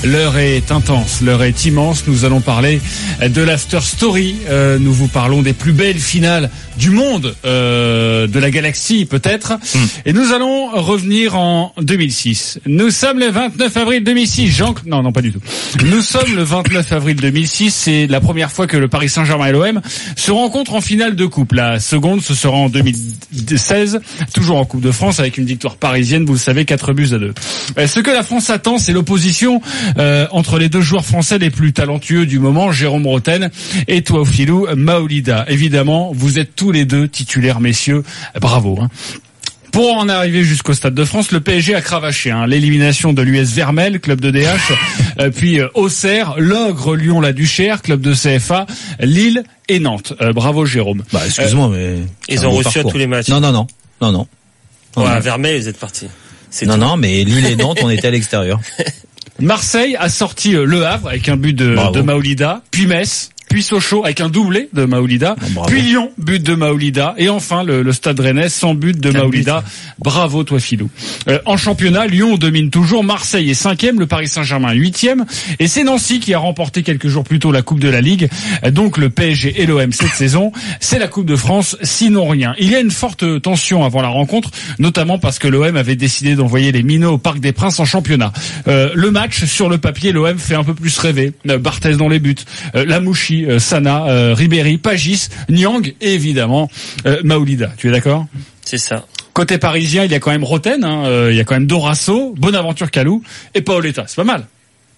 L'heure est intense, l'heure est immense. Nous allons parler de l'After Story. Nous vous parlons des plus belles finales du monde, de la galaxie peut-être. Et nous allons revenir en 2006. Nous sommes le 29 avril 2006. Non, pas du tout. Nous sommes le 29 avril 2006. C'est la première fois que le Paris Saint-Germain et l'OM se rencontrent en finale de coupe. La seconde, ce sera en 2016, toujours en Coupe de France, avec une victoire parisienne, vous le savez, 4-2. Ce que la France attend, c'est l'opposition entre les deux joueurs français les plus talentueux du moment, Jérôme Rotten et Touafilou Maolida. Évidemment, vous êtes tous les deux titulaires, messieurs. Bravo. Pour en arriver jusqu'au Stade de France, le PSG a cravaché l'élimination de l'US Vermel, club de DH, puis Auxerre, l'Ogre Lyon-la-Duchère, club de CFA, Lille et Nantes. Bravo Jérôme. Excuse-moi, mais ils ont reçu à tous les matchs. Non. À Vermel, vous êtes partis. Non, mais Lille et Nantes, on était à l'extérieur. Marseille a sorti Le Havre avec un but de Maolida, puis Metz, puis Sochaux avec un doublé de Maolida, puis Lyon, but de Maolida, et enfin le Stade Rennais sans but de Maolida. Bravo toi Philou. En championnat, Lyon domine toujours, Marseille est 5e, le Paris Saint-Germain 8e, et c'est Nancy qui a remporté quelques jours plus tôt la Coupe de la Ligue. Donc le PSG et l'OM cette saison, c'est la Coupe de France, sinon rien. Il y a une forte tension avant la rencontre, notamment parce que l'OM avait décidé d'envoyer les minots au Parc des Princes en championnat. Le match, sur le papier, l'OM fait un peu plus rêver. Barthez dans les buts, Lamouchi, Sana, Ribéry, Pagis, Niang et évidemment Maolida. Tu es d'accord ? C'est ça. Côté parisien, il y a quand même Roten, il y a quand même Dorasso, Bonaventure Kalou et Paoletta. C'est pas mal.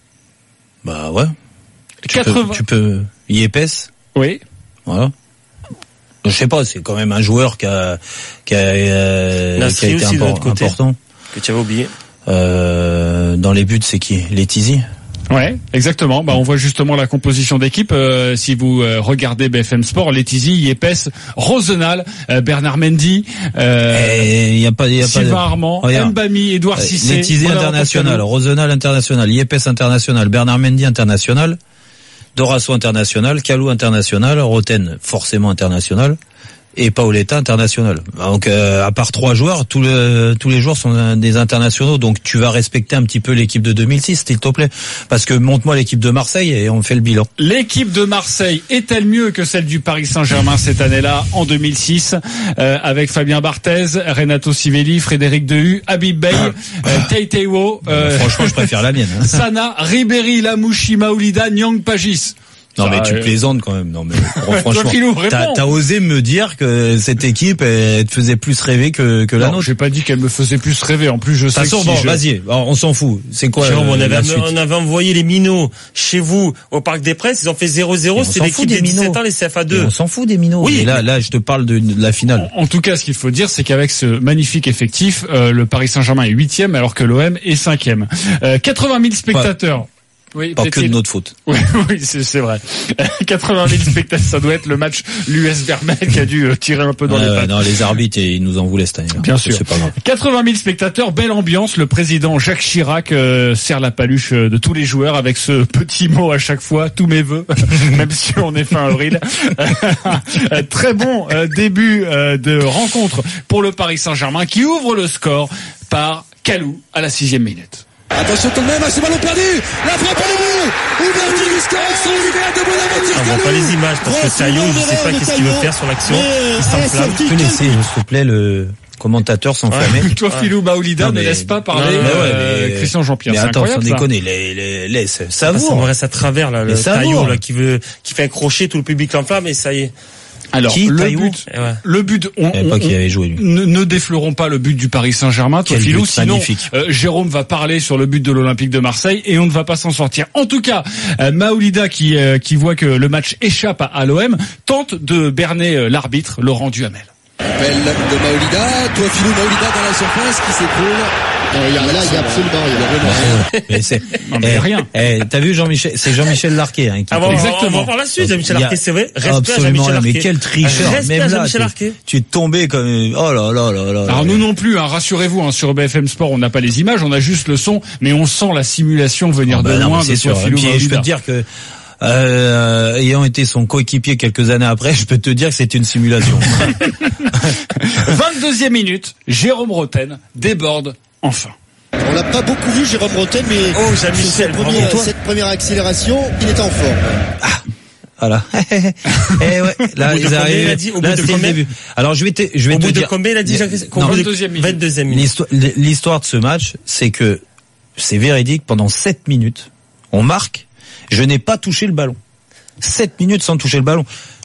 Bah ouais. Tu peux y épaisse. Oui. Voilà. Je sais pas, c'est quand même un joueur qui a été important. Que tu avais oublié. Dans les buts, c'est qui ? Letizy. Ouais, exactement. On voit justement la composition d'équipe. Si vous regardez BFM Sport, Letizy, Yepes, Rosenal, Bernard Mendy, Sylvain Armand, Mbami, Edouard Cissé. Letizy international, Rosenal international, Yepes international, Bernard Mendy international, Dorasso international, Kalou international, Roten forcément international. Et Paoletta international. Donc à part 3 joueurs, tous les joueurs sont des internationaux. Donc tu vas respecter un petit peu l'équipe de 2006, s'il te plaît. Parce que montre-moi l'équipe de Marseille et on fait le bilan. L'équipe de Marseille est-elle mieux que celle du Paris Saint-Germain cette année-là, en 2006, avec Fabien Barthez, Renato Sivelli, Frédéric Dehu, Habib Bey, Teiteiwo, franchement, je préfère la mienne. Sana, Ribéry, Lamouchi, Maolida, Niang, Pagis. Non mais tu plaisantes quand même. Non mais franchement, t'as osé me dire que cette équipe elle te faisait plus rêver que la nôtre. J'ai pas dit qu'elle me faisait plus rêver. En plus, je sais. Vas-y, on s'en fout. C'est quoi on avait envoyé les minots chez vous au Parc des Princes. Ils ont fait 0-0. C'est l'équipe des 17 ans, les CFA2. On s'en fout des minots. Oui. Et là, je te parle de la finale. En tout cas, ce qu'il faut dire, c'est qu'avec ce magnifique effectif, le Paris Saint-Germain est 8e, alors que l'OM est 5e. 80 000 spectateurs. Oui, pas que de notre faute. Oui, c'est vrai. 80 000 spectateurs, ça doit être le match l'US Vermel qui a dû tirer un peu dans les pattes. Non, les arbitres, ils nous en voulaient cette année. Bien sûr. C'est pas grave. 80 000 spectateurs, belle ambiance. Le président Jacques Chirac serre la paluche de tous les joueurs avec ce petit mot à chaque fois, tous mes vœux, même si on est fin avril. Très bon début de rencontre pour le Paris Saint-Germain qui ouvre le score par Kalou à la 6e minute. Attention tout de même à ce ballon perdu. La frappe à debout. Ouverture du score extraordinaire de Bonaventure. On voit pas les images parce que Taillot, je sais pas qu'est-ce qu'il veut faire sur l'action. Il s'enflamme. Tu peux laisser, s'il te plaît, le commentateur s'enflammer. Toi, Philou Maolida, ne laisse pas parler Christian Jean-Pierre. Mais attends, sans déconner, laisse. Ça me reste à travers là, le Taillot là qui fait un crochet, tout le public l'enflamme et ça y est. Alors le but, ne déflorons pas le but du Paris Saint-Germain, toi Philou, sinon Jérôme va parler sur le but de l'Olympique de Marseille et on ne va pas s'en sortir. En tout cas, Maolida qui voit que le match échappe à l'OM tente de berner l'arbitre Laurent Duhamel. Appel de Maolida, toi Philou, Maolida dans la surface qui s'écroule. Il y a absolument rien. T'as vu Jean-Michel, c'est Jean-Michel Larquet qui exactement. On va voir la suite, Jean-Michel Larquet, c'est vrai. Respect à Jean-Michel Larquet. Mais quel tricheur. Même là, tu es tombé comme oh là là. Alors nous non plus, rassurez-vous, sur BFM Sport, on n'a pas les images, on a juste le son, mais on sent la simulation venir de loin de toi Philou Maolida. Je peux te dire que ayant été son coéquipier quelques années après, je peux te dire que c'est une simulation. 22e minute, Jérôme Rotten déborde enfin. On l'a pas beaucoup vu, Jérôme Rotten, mais Jean-Michel, cette première accélération, il était en forme. Voilà. Et ouais, là, ils arrivent. Là, c'est le début. Alors, je vais te dire. Au bout de dire. Combien il a dit, 22e minute. L'histoire de ce match, c'est que c'est véridique, pendant 7 minutes, on marque, je n'ai pas touché le ballon. 7 minutes sans toucher le ballon.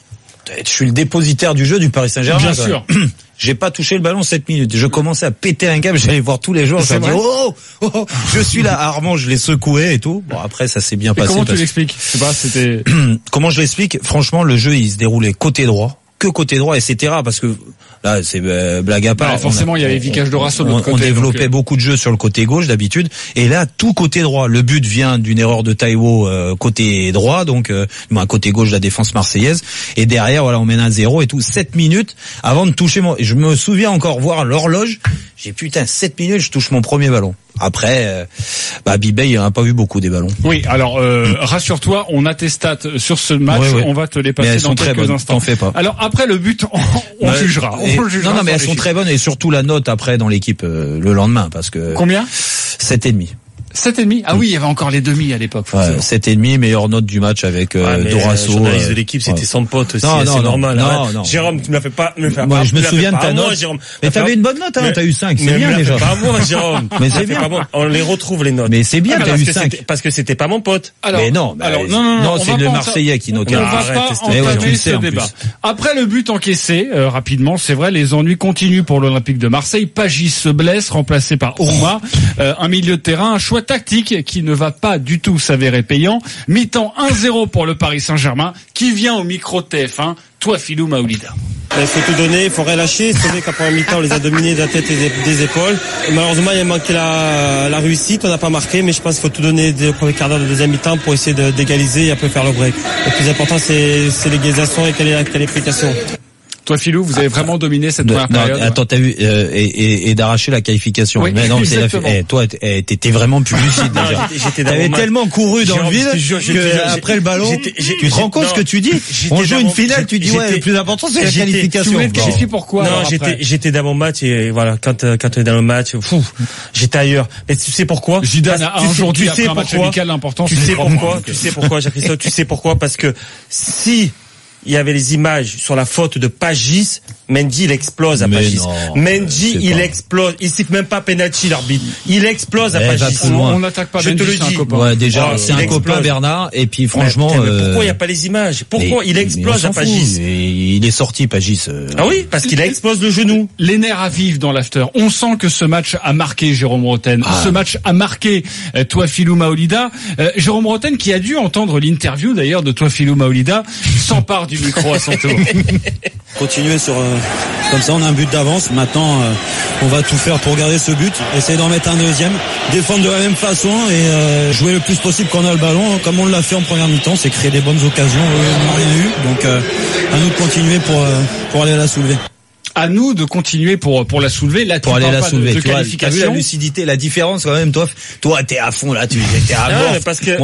Je suis le dépositaire du jeu du Paris Saint-Germain. Bien sûr. J'ai pas touché le ballon 7 minutes. Je commençais à péter un câble, j'allais voir tous les jours, je me dis je suis là. Armand, je l'ai secoué et tout. Bon, après ça s'est bien passé. Comment tu l'expliques? Je sais pas, c'était comment je l'explique? Franchement, le jeu il se déroulait côté droit, que côté droit, etc. Parce que là, c'est blague à part. Forcément, il y avait Vicage Dorasso de l'autre côté. On développait beaucoup de jeux sur le côté gauche d'habitude, et là, tout côté droit. Le but vient d'une erreur de Taiwo côté droit, donc côté gauche de la défense marseillaise. Et derrière, voilà, on mène à 0 et tout. 7 minutes avant de toucher je me souviens encore voir l'horloge. J'ai 7 minutes, je touche mon premier ballon. Après, Bibey, il n'a pas vu beaucoup des ballons. Oui, alors rassure-toi, on a tes stats sur ce match, on va te les passer dans quelques instants. T'en fais pas. Alors après le but, on jugera. Non, mais elles sont très bonnes, et surtout la note après dans l'équipe le lendemain, parce que combien? 7,5. 7,5. Ah oui, il y avait encore les demi à l'époque. 7,5, meilleure note du match avec Dorasso. Le journaliste de l'équipe, c'était son pote aussi. C'est normal. Non. Jérôme, tu me la fais pas. Moi, je me souviens de ta note. Mais t'avais une bonne note, hein. T'as eu 5. C'est bien déjà. Pas moi, Jérôme. Mais c'est bien. On les retrouve les notes. Mais c'est bien. T'as eu 5. Parce que c'était pas mon pote. Mais non. Non, c'est le Marseillais qui note. On va pas entamer ce débat. Après le but encaissé, rapidement, c'est vrai, les ennuis continuent pour l'Olympique de Marseille. Pagis se blesse, remplacé par Ourma. Un milieu de terrain, un choix tactique qui ne va pas du tout s'avérer payant. Mi-temps 1-0 pour le Paris Saint-Germain, qui vient au micro TF1, Touafilou Maolida. Il faut tout donner, il faut rien lâcher. C'est vrai qu'après un mi-temps, on les a dominés de la tête et des épaules. Et malheureusement, il a manqué la réussite, on n'a pas marqué, mais je pense qu'il faut tout donner dès le premier quart d'heure de deuxième mi-temps pour essayer d'égaliser et après faire le break. Le plus important, c'est l'égalisation et quelle est la qualification. Toi, Philou, vous avez vraiment dominé cette première période. Attends, t'as vu et d'arracher la qualification. Oui, mais non, toi, t'étais vraiment plus lucide déjà. T'avais tellement couru dans le vide que après le ballon, tu te rends compte ce que tu dis. On joue une finale, tu dis le plus important c'est la qualification. Tu voulais te qualifier pourquoi? Non, j'étais dans mon match et voilà, quand on est dans le match, j'étais ailleurs. Mais tu sais pourquoi? Zidane a aujourd'hui après un match amical l'important. Tu sais pourquoi, Jacques-Christophe? Tu sais pourquoi? Parce que si il y avait les images sur la faute de Pagis, Mendy il explose à Pagis. Mendy il explose, il siffle même pas penalty l'arbitre. Il explose à Pagis. On n'attaque pas Mendy, c'est un copain. Ouais, déjà c'est un copain Bernard, et puis franchement mais pourquoi il y a pas les images? Pourquoi il explose à Pagis? Il est sorti Pagis. Ah oui, parce qu'il explose le genou. Les nerfs à vivre dans l'after. On sent que ce match a marqué Jérôme Rotten. Ce match a marqué Touafilou Maolida. Jérôme Rotten, qui a dû entendre l'interview d'ailleurs de Touafilou Maolida, s'empare du micro à son tour. Continuer comme ça, on a un but d'avance. Maintenant, on va tout faire pour garder ce but, essayer d'en mettre un deuxième, défendre de la même façon et jouer le plus possible quand on a le ballon, comme on l'a fait en première mi-temps, c'est créer des bonnes occasions. On n'a rien eu, donc à nous de continuer pour aller la soulever. À nous de continuer pour la soulever. Là, pour aller la soulever. De tu qualification. As vu la lucidité, la différence quand même. Toi, t'es à fond là. Tu étais à mort. Parce que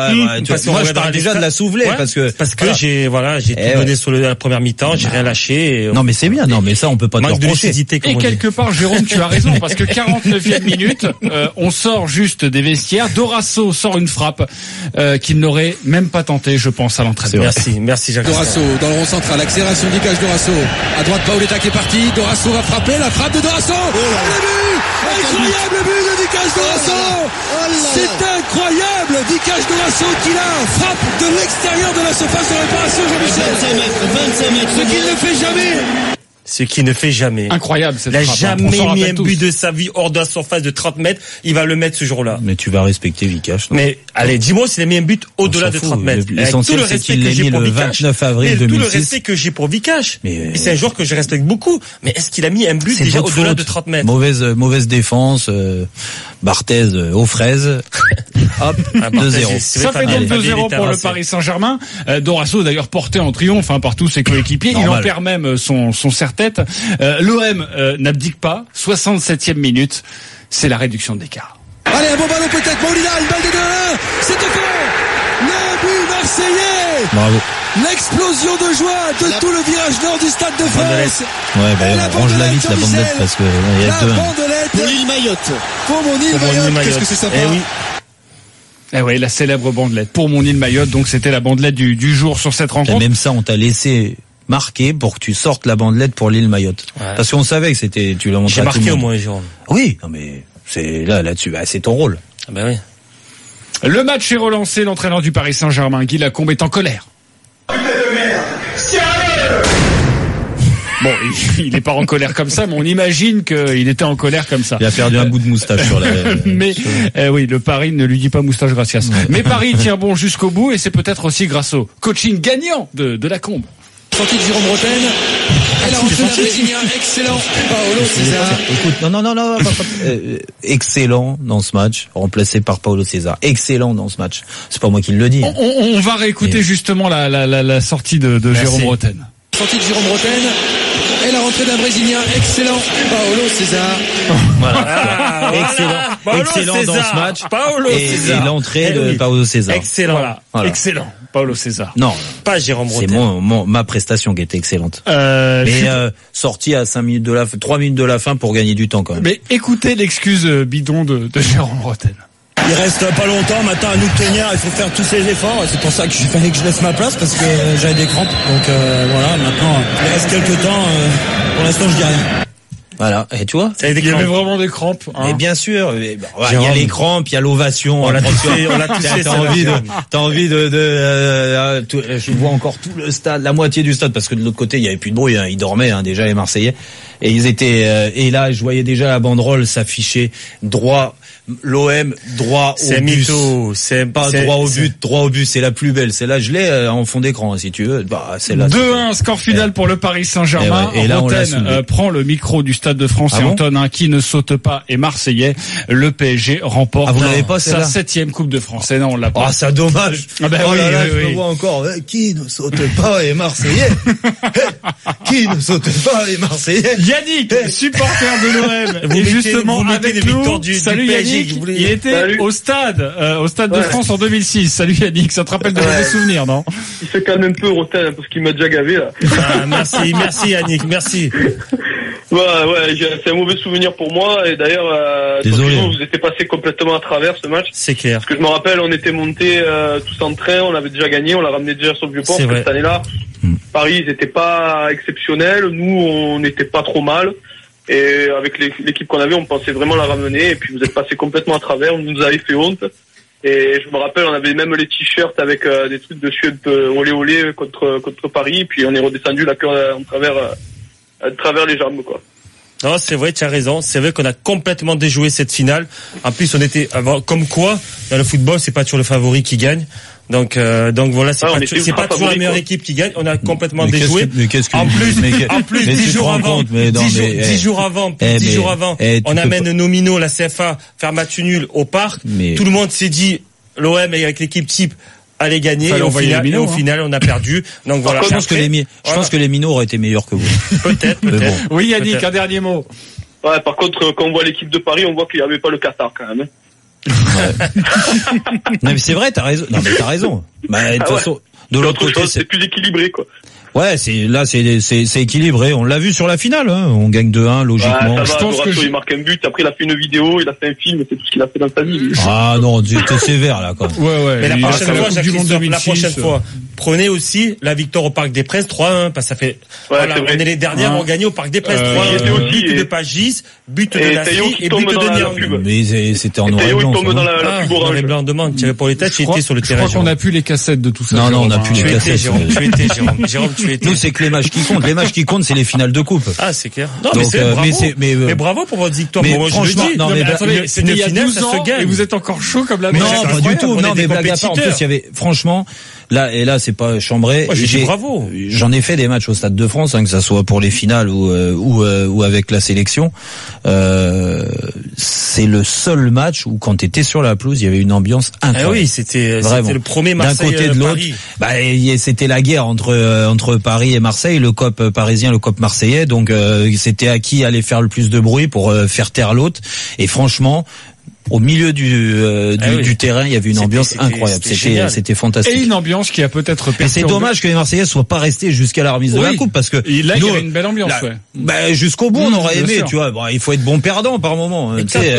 moi, je parle déjà de la soulever parce que j'ai tout donné sur la première mi-temps. J'ai rien lâché. Non, mais c'est bien. Non, mais ça, on peut pas te reprocher. Et quelque part, Jérôme, tu as raison parce que 49e minute, on sort juste des vestiaires. Dorasso sort une frappe qu'il n'aurait même pas tenté, je pense, à l'entraînement. Merci Jacques. Dorasso dans le rond central, accélération d'Icage Dorasso. À droite, Paoletta qui est parti. Dorasso va frapper, la frappe de Dorasso. Le but, incroyable but de D'Icage Dorasso. C'est incroyable, D'Icage Dorasso qui là frappe de l'extérieur de la surface de réparation, Jean-Michel. 25 mètres. Ce qu'il ne fait jamais. Ce qui ne fait jamais. Incroyable cette frappe. Il n'a jamais mis un but de sa vie hors de la surface de 30 mètres. Il va le mettre ce jour-là. Mais tu vas respecter Vikash. Mais allez, dis-moi s'il a mis un but au-delà de 30 mètres. L'essentiel, c'est qu'il l'a mis le 29 avril 2006. Tout le respect que j'ai pour Vikash. Et c'est un joueur que je respecte beaucoup. Mais est-ce qu'il a mis un but déjà au-delà de 30 mètres? Mauvaise défense. Barthez aux fraises. Hop, 2-0. Ça fait donc 2-0 pour le Paris Saint-Germain. Dorasso d'ailleurs porté en triomphe par tous ses coéquipiers. Il en perd même son serre-tête. L'OM n'abdique pas. 67e minute. C'est la réduction de l'écart. Allez, un bon ballon peut-être. Maolida, une balle de 2-1. C'est fait. Le but marseillais. Bravo. l'explosion de joie de tout le virage nord du Stade de France. Range-la vite, la bandelette, parce que il y a la bandelette pour l'île Mayotte. Pour mon île Mayotte, qu'est-ce que c'est sympa. Eh oui, la célèbre bandelette pour mon île Mayotte. Donc c'était la bandelette du jour sur cette rencontre. Et même ça, on t'a laissé marquer pour que tu sortes la bandelette pour l'île Mayotte. Ouais. Parce qu'on savait que c'était, tu l'as montré. J'ai marqué au moins, Jérôme. Oui, non mais c'est là-dessus, c'est ton rôle. Ah ben oui. Le match est relancé. L'entraîneur du Paris Saint-Germain, Guy Lacombe, est en colère. Bon, il n'est pas en colère comme ça, mais on imagine qu'il était en colère comme ça. Il a perdu un bout de moustache sur la... Mais oui, le Paris ne lui dit pas moustache gracias. Ouais. Mais Paris tient bon jusqu'au bout, et c'est peut-être aussi grâce au coaching gagnant de Lacombe. Sortie de Jérôme Rotten. Elle a rentré la Brésilien. Excellent. Paulo César. Écoute, non. Excellent dans ce match, remplacé par Paulo César. Excellent dans ce match. C'est pas moi qui le dis. On va réécouter justement la sortie de Jérôme Rotten. Sortie de Jérôme Rotten. Et la rentrée d'un Brésilien, excellent, Paulo César. Voilà. Excellent dans ce match. Paulo César. Et l'entrée de Paulo César. Excellent. Voilà. Excellent. Paulo César. Non, pas Jérôme Rotten. C'est ma prestation qui était excellente. Sortie à 3 minutes de la fin pour gagner du temps quand même. Mais écoutez l'excuse bidon de Jérôme Rotten. Il reste pas longtemps, maintenant à nous de tenir, il faut faire tous ces efforts, et c'est pour ça que il fallait que je laisse ma place, parce que j'avais des crampes, donc voilà, maintenant, il reste quelques temps, pour l'instant je dis rien. Voilà, et tu vois, il y avait vraiment des crampes. Hein. Mais bien sûr, il y a les crampes, il y a l'ovation. On l'a touché. T'as envie de je vois encore tout le stade, la moitié du stade, parce que de l'autre côté il y avait plus de bruit, ils dormaient déjà les Marseillais, et ils étaient et là je voyais déjà la banderole s'afficher droit. L'OM droit au but. C'est pas droit au but, c'est la plus belle. Celle-là, je l'ai en fond d'écran, si tu veux. C'est là. 2-1, score final pour le Paris Saint-Germain. Et là, Rotten prend le micro du Stade de France et entonne qui ne saute pas est Marseillais. Le PSG remporte vous l'avez pas, sa 7e Coupe de France. Et non, on l'a pas. Ah, c'est dommage. Ah ben oui, je le vois encore. Qui ne saute pas est Marseillais. Qui ne saute pas est Marseillais. Yannick, supporter de l'OM. Et justement, avec nous. Salut Yannick. Il était au stade de France en 2006. Salut Yannick, ça te rappelle de mauvais souvenirs, non? Il se calme un peu Rotten parce qu'il m'a déjà gavé là. Merci Yannick, merci. C'est un mauvais souvenir pour moi, et d'ailleurs vous étiez passé complètement à travers ce match. C'est clair. Parce que je me rappelle, on était montés tous en train, on avait déjà gagné, on l'a ramené déjà sur le Vieux-Port. Cette année-là, Paris, ils étaient pas exceptionnels, nous on n'était pas trop mal. Et avec l'équipe qu'on avait, on pensait vraiment la ramener. Et puis vous êtes passé complètement à travers, vous nous avez fait honte. Et je me rappelle, on avait même les t-shirts avec des trucs dessus olé olé contre Paris. Et puis on est redescendu la queue à travers les jambes, quoi. Non, c'est vrai, tu as raison. C'est vrai qu'on a complètement déjoué cette finale. En plus, on était comme quoi dans le football, c'est pas toujours le favori qui gagne. Donc voilà, c'est pas toujours la meilleure équipe qui gagne. On a complètement déjoué. En plus, 10 jours avant, on amène nos minots, la CFA, faire match nul au parc. Tout le monde s'est dit, l'OM avec l'équipe type allait gagner, et au final, on a perdu. Donc voilà. Je pense que les minots auraient été meilleurs que vous. Peut-être. Bon. Oui, Yannick, un dernier mot. Ouais, par contre, quand on voit l'équipe de Paris, on voit qu'il n'y avait pas le Qatar quand même. Non mais c'est vrai, t'as raison. De toute façon, de l'autre côté, c'est plus équilibré, quoi. Ouais, c'est équilibré. On l'a vu sur la finale. On gagne 2-1 logiquement. Ouais, je pense que il marque un but. Après, il a fait une vidéo, il a fait un film. C'est tout ce qu'il a fait dans sa vie. Ah non, t'es sévère là, quand même. Ouais. Mais la prochaine fois, prenez aussi la victoire au Parc des Princes 3-1, parce que ça fait. On est les dernières, on gagne au Parc des Princes 3-1. But de Pagis, but de Nasri et but de Niang. Mais c'était en noir et blanc. Tombe dans la pub orange. Blanc demande, tiré pour les têtes, j'ai été sur le terrain. Je crois qu'on a plus les cassettes de tout ça. Non, on a plus les cassettes. Jérôme, tu étais. Nous, c'est que les matchs qui comptent. Les matchs qui comptent, c'est les finales de coupe. Ah, c'est clair. Non, donc, mais bravo pour votre victoire. Mais moi, franchement, je le dis. Non, mais attendez, c'était il y a 12 ans et vous êtes encore chaud comme la Non, pas du tout. Non, mais blague à part. En plus, il y avait, franchement, là, c'est pas chambré. Bravo. J'en ai fait des matchs au Stade de France, que ça soit pour les finales ou avec la sélection. C'est le seul match où, quand t'étais sur la pelouse, il y avait une ambiance incroyable. Ah oui, c'était le premier Marseille. D'un côté de l'autre. C'était la guerre entre Paris et Marseille, le COP parisien, le COP marseillais. Donc, c'était à qui allait faire le plus de bruit pour faire taire l'autre. Et franchement, au milieu du terrain, il y avait une ambiance incroyable. C'était fantastique. Et une ambiance qui a peut-être perturbé. Et c'est dommage que les Marseillais soient pas restés jusqu'à la remise de la coupe, parce que là, il y avait une belle ambiance. Jusqu'au bout, on aurait aimé, tu vois. Bon, il faut être bon perdant par moment. Mais je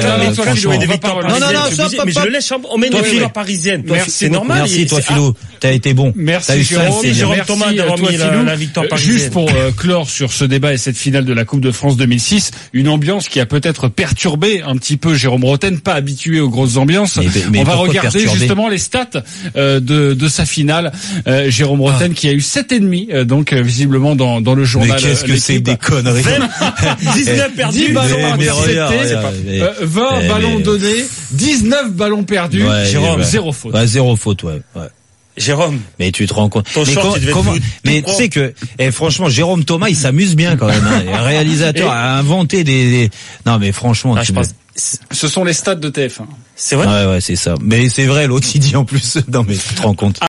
le laisse. On met une victoire parisienne. C'est normal. Merci, toi, Philo. T'as été bon. Merci, Jérôme Thomas, d'avoir mis la victoire parisienne. Juste pour clore sur ce débat et cette finale de la Coupe de France 2006, une ambiance qui a peut-être perturbé un petit peu Jérôme Rotten, pas habitué aux grosses ambiances. Mais on va regarder justement les stats de sa finale. Jérôme Rotten qui a eu 7,5 donc visiblement dans le journal. Mais qu'est-ce que c'est des conneries. 19 perdus, 10 ballons interceptés, 20 ballons donnés, 19 ballons perdus. Jérôme, 0 faute. 0 faute, ouais. Jérôme, mais tu te rends compte. Comment mais tu sais que, franchement, Jérôme Thomas, il s'amuse bien quand même. Hein. Un réalisateur a inventé des. Non, mais franchement, je pense. Ce sont les stats de TF1. C'est vrai. Ouais, c'est ça. Mais c'est vrai, l'autre il dit en plus. Non, mais tu te rends compte.